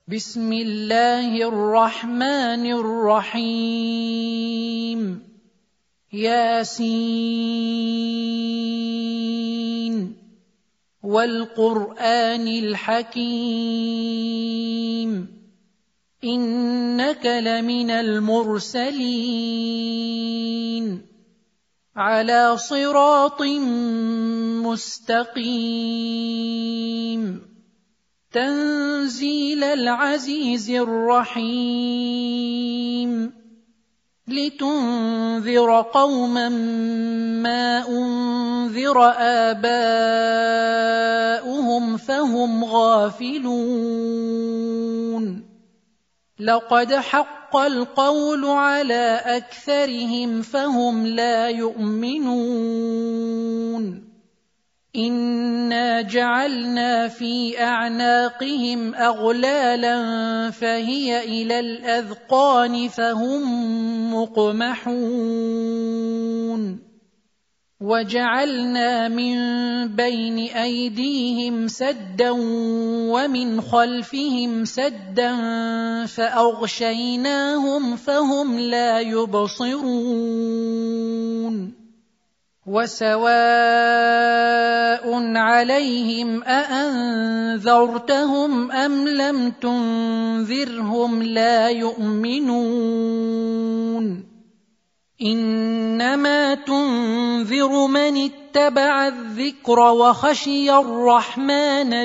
بسم الله الرحمن الرحيم ياسين والقرآن الحكيم إنك لمن المرسلين على صراط مستقيم تنزيل العزيز الرحيم لتنذر قوما ما أنذر آباؤهم فهم غافلون لقد حق القول على أكثرهم فهم لا يؤمنون إنا جعلنا في أعناقهم أغلالا فهي إلى الأذقان فهم مقمحون وجعلنا من بين أيديهم سدا ومن خلفهم سدا فأغشيناهم فهم لا يبصرون وسواء عليهم أأنذرتهم أم لم تنذرهم لا يؤمنون إنما تنذر من اتبع الذكر وخشي الرحمن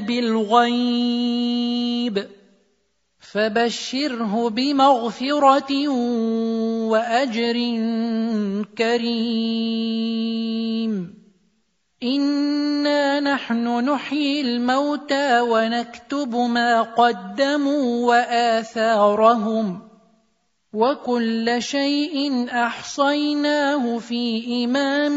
بالغيب فبشره بمغفرة وأجر كريم إنا نحن نحيي الموتى ونكتب ما قدموا وآثارهم وكل شيء أحصيناه في إمام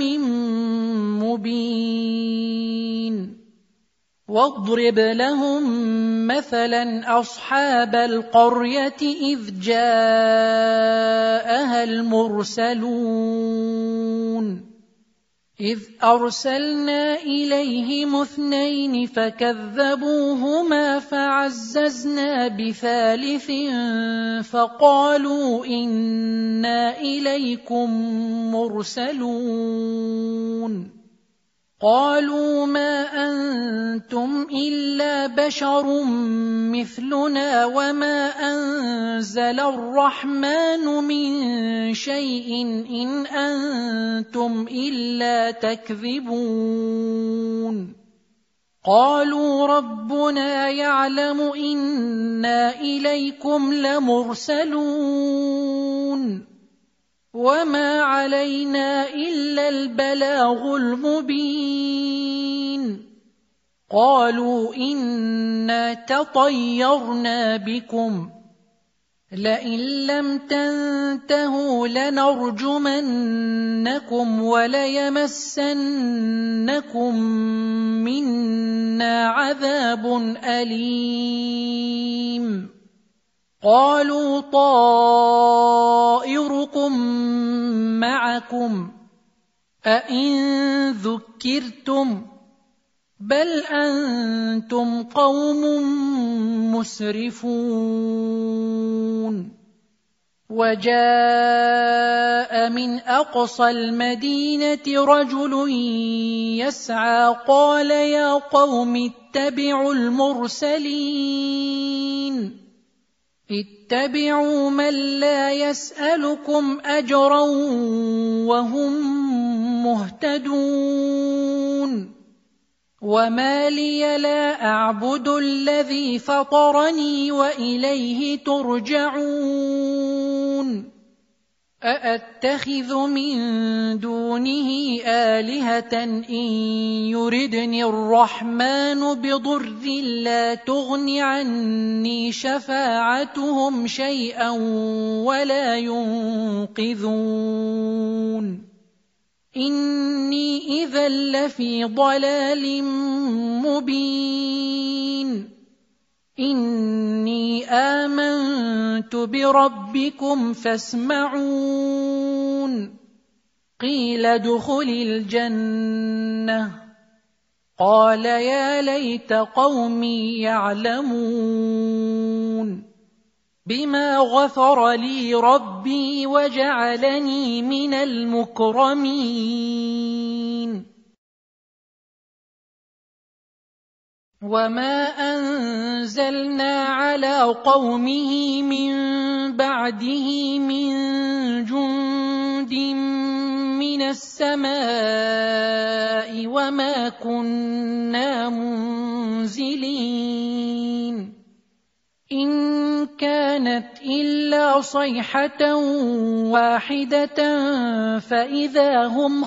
مبين واضرب لهم مثلا أصحاب القرية إذ جاءها المرسلون إذ أرسلنا إليهم 2 فكذبوهما فعززنا بثالث فقالوا إنا إليكم مرسلون قالوا ما أنتم إلا بشر مثلنا وما أنزل الرحمن من شيء إن أنتم إلا تكذبون قالوا ربنا يعلم إنا إليكم لمرسلون وما علينا إلا البلاغ المبين قالوا إنا تطيرنا بكم لئن لم تنتهوا لنرجمنكم وليمسنكم منا عذاب أليم قالوا طائركم معكم أئن ذكرتم بل أنتم قوم مسرفون وجاء من أقصى المدينة رجل يسعى قال يا قوم اتبعوا المرسلين اتبعوا من لا يسألكم أجرا وهم مهتدون وما لي لا أعبد الذي فطرني وإليه ترجعون أأتخذ من دونه آلهة إن يردني الرحمن بضر لا تغن عني شفاعتهم شيئا ولا ينقذون إني إذا لفي ضلال مبين إني آمنت بربكم فاسمعون قيل ادخل الجنة قال يا ليت قومي يعلمون بما غفر لي ربي وجعلني من المكرمين وما أنزلنا على قومه من بعده من جند من السماء وما كنا منزلين إن كانت إلا صيحة واحدة فإذا هم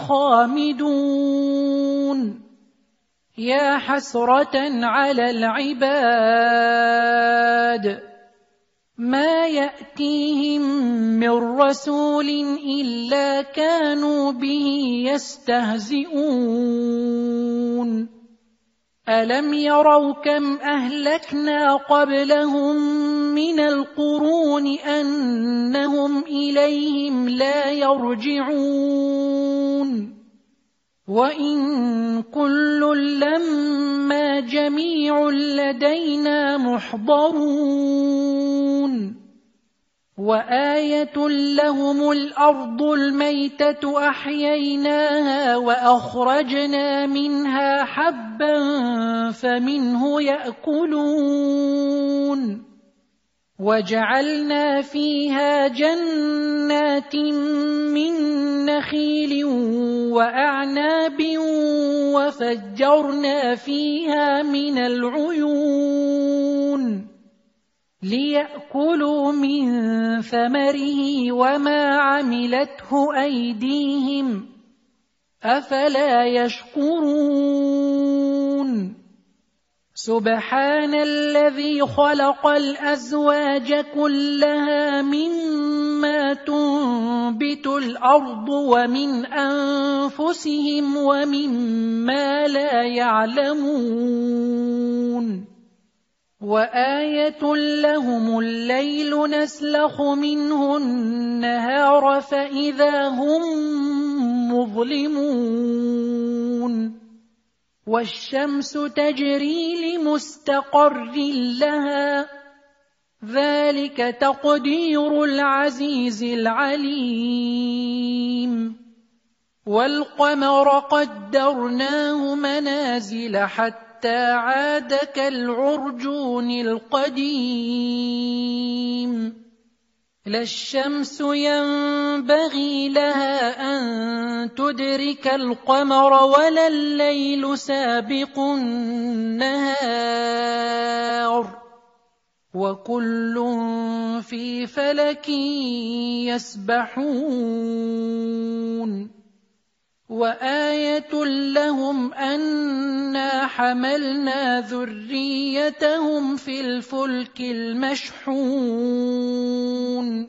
خامدون يا حسرة على العباد ما يأتيهم من رسول إلا كانوا به يستهزئون ألم يروا كم أهلكنا قبلهم من القرون أنهم إليهم لا يرجعون وإن كل لما جميع لدينا محضرون وآية لهم الأرض الميتة أحييناها وأخرجنا منها حبا فمنه يأكلون وجعلنا فيها جنات من نخيل وأعناب وفجرنا فيها من العيون ليأكلوا من ثمره وما عملته أيديهم أفلا يشكرون سبحان الذي خلق الأزواج كلها مما تنبت الأرض ومن أنفسهم ومما لا يعلمون وآية لهم الليل نسلخ منه النهار فإذا هم مظلمون والشمس تجري لمستقر لها ذلك تقدير العزيز العليم والقمر قدرناه منازل حتى عاد كالعرجون القديم لا الشمس ينبغي لها أن تدرك القمر ولا الليل سابق النهار وكل في فلك يسبحون وآية لهم أنا حملنا ذريتهم في الفلك المشحون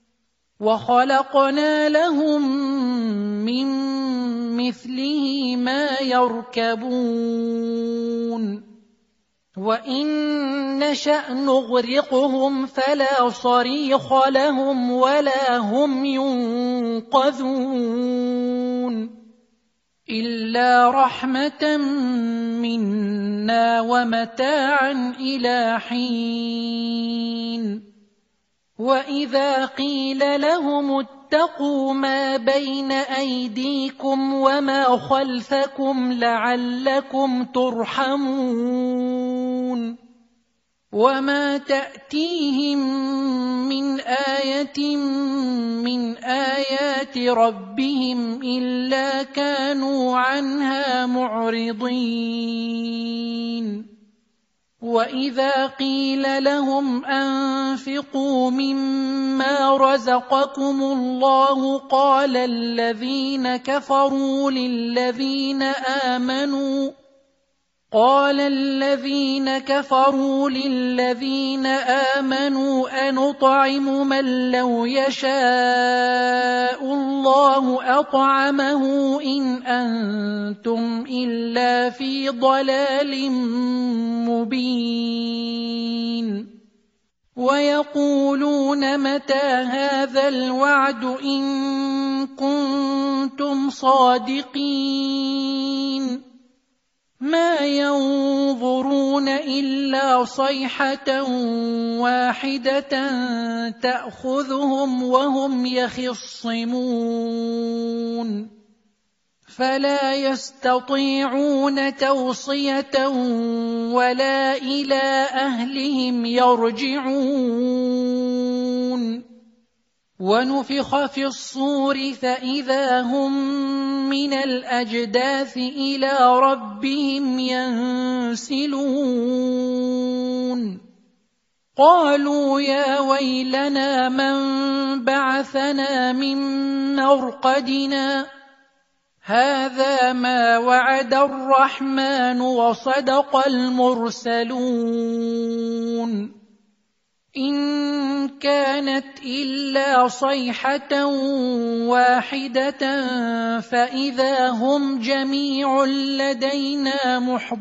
وخلقنا لهم من مثله ما يركبون وإن نشأ نغرقهم فلا صريخ لهم ولا هم ينقذون إلا رحمة منا ومتاعا إلى حين وإذا قيل لهم اتقوا ما بين أيديكم وما خلفكم لعلكم ترحمون وما تأتيهم من آية من آيات ربهم إلا كانوا عنها معرضين وإذا قيل لهم أنفقوا مما رزقكم الله قال الذين كفروا للذين آمنوا أنطعم من لو يشاء الله أطعمه إن أنتم إلا في ضلال مبين ويقولون متى هذا الوعد إن كنتم صادقين ما ينظرون إلا صيحة واحدة تأخذهم وهم يخصمون فلا يستطيعون توصية ولا إلى أهلهم يرجعون ونفخ في الصور فإذا هم من الأجداث إلى ربهم ينسلون قالوا يا ويلنا من بعثنا من مرقدنا هذا ما وعد الرحمن وصدق المرسلون إن كانت إلا صيحة واحدة فإذا هم جميع لدينا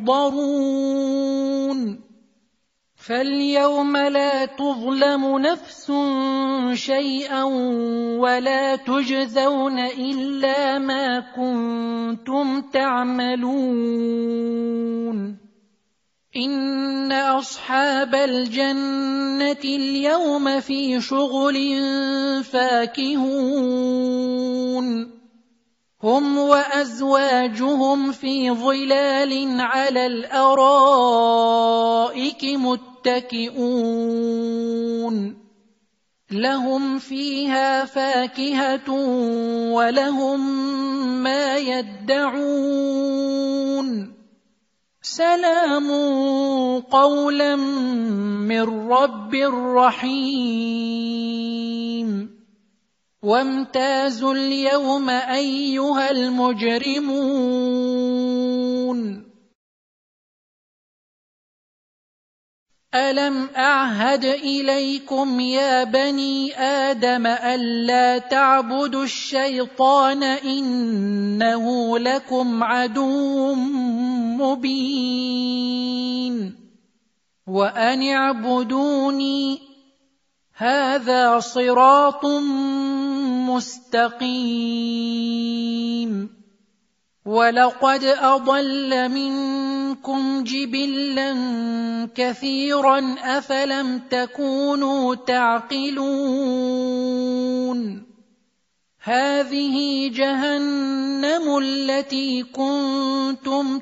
محضرون فاليوم لا تظلم نفس شيئا ولا تجزون إلا ما كنتم تعملون إن أصحاب الجنة اليوم في شغل فاكهون هم وأزواجهم في ظلال على الأرائك متكئون لهم فيها فاكهة ولهم ما يدعون سلام قولا من رب رحيم وامتازوا اليوم أيها المجرمون ألم أعهد إليكم يا بني آدم ألا تعبدوا الشيطان إنه لكم عدو مبين وأن اعبدوني هذا صراط مستقيم ولقد أضل منكم جبلا كثيرا أفلم تكونوا تعقلون هذه جهنم التي كنتم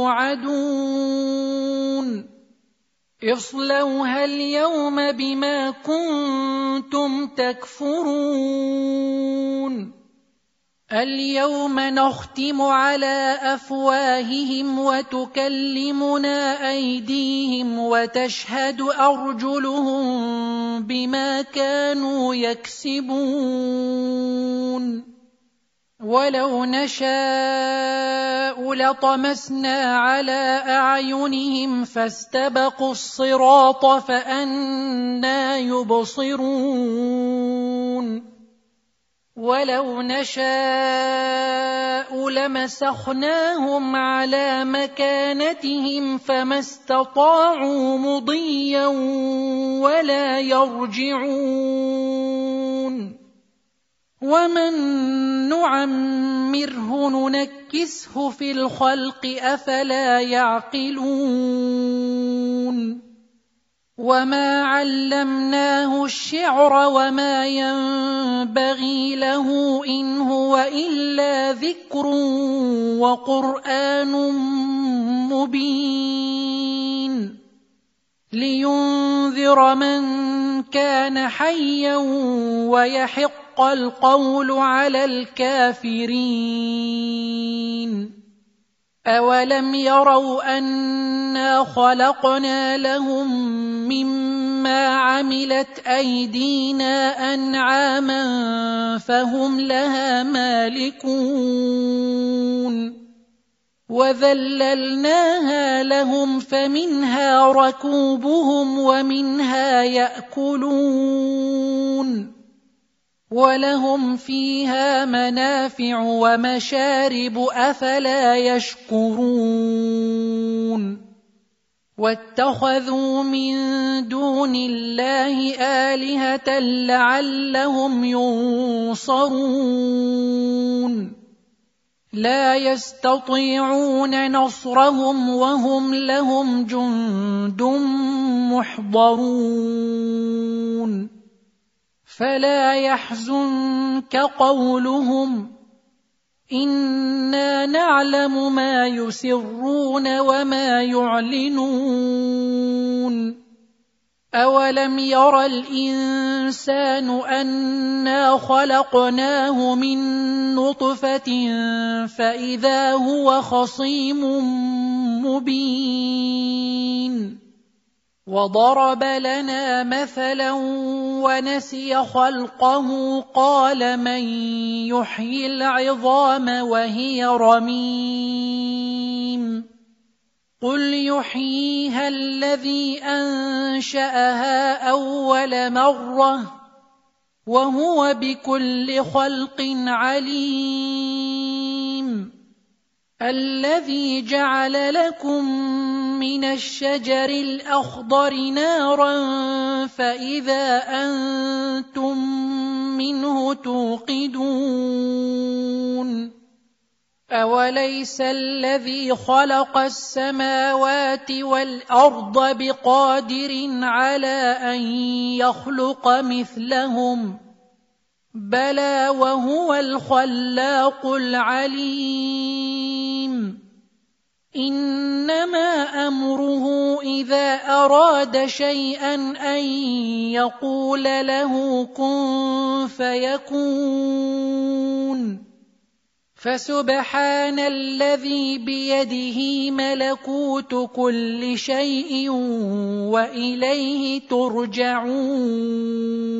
توعدون اصلوها اليوم بما كنتم تكفرون اليوم نختم على أفواههم وتكلمنا أيديهم وتشهد أرجلهم بما كانوا يكسبون ولو نشاء لطمسنا على أعينهم فاستبقوا الصراط فأنى يبصرون ولو نشاء لمسخناهم على مكانتهم فما استطاعوا مضيا ولا يرجعون ومن نعمره ننكسه في الخلق أفلا يعقلون وما علمناه الشعر وما ينبغي له إن هو إلا ذكر وقرآن مبين لينذر من كان حيا ويحق القول على الكافرين أولم يروا أنا خلقنا لهم مما عملت أيدينا أنعاما فهم لها مالكون وذللناها لهم فمنها ركوبهم ومنها يأكلون ولهم فيها منافع ومشارب أفلا يشكرون واتخذوا من دون الله آلهة لعلهم ينصرون لا يستطيعون نصرهم وهم لهم جند محضرون فلا يحزنك قولهم إنا نعلم ما يسرون وما يعلنون أولم ير الإنسان أنا خلقناه من نطفة فإذا هو خصيم مبين وضرب لنا مثلا ونسي خلقه قال من يحيي العظام وهي رميم قل يحييها الذي أنشأها أول مرة وهو بكل خلق عليم الذي جعل لكم من الشجر الأخضر نارا فإذا أنتم منه توقدون أوليس الذي خلق السماوات والأرض بقادر على أن يخلق مثلهم بلى وهو الخلاق العليم إنما أمره إذا أراد شيئا أن يقول له كن فيكون فسبحان الذي بيده ملكوت كل شيء وإليه ترجعون